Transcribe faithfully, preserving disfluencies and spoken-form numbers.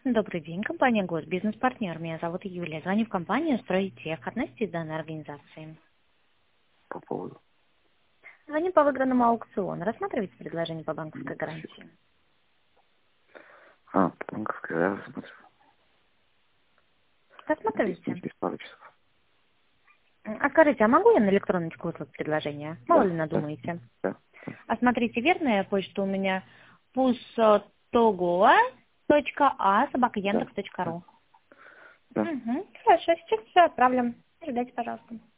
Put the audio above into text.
Добрый день, компания ГОС, бизнес-партнер. Меня зовут Юлия. Звоню в компанию «Стройтех». Относитесь к данной организации? По поводу. Звоню по выигранному аукциону. Рассматриваете предложение по банковской гарантии? А, банковская, я смотрю. Рассматриваете? Через пару часов. А скажите, а могу я на электроночку выслать предложение? Мало Да, ли да, надумаете. да. А смотрите, верная почта у меня пусотогуа точка а собака Да, яндекс точка ру. да. Угу. Хорошо, сейчас все отправлю. Ждайте, пожалуйста.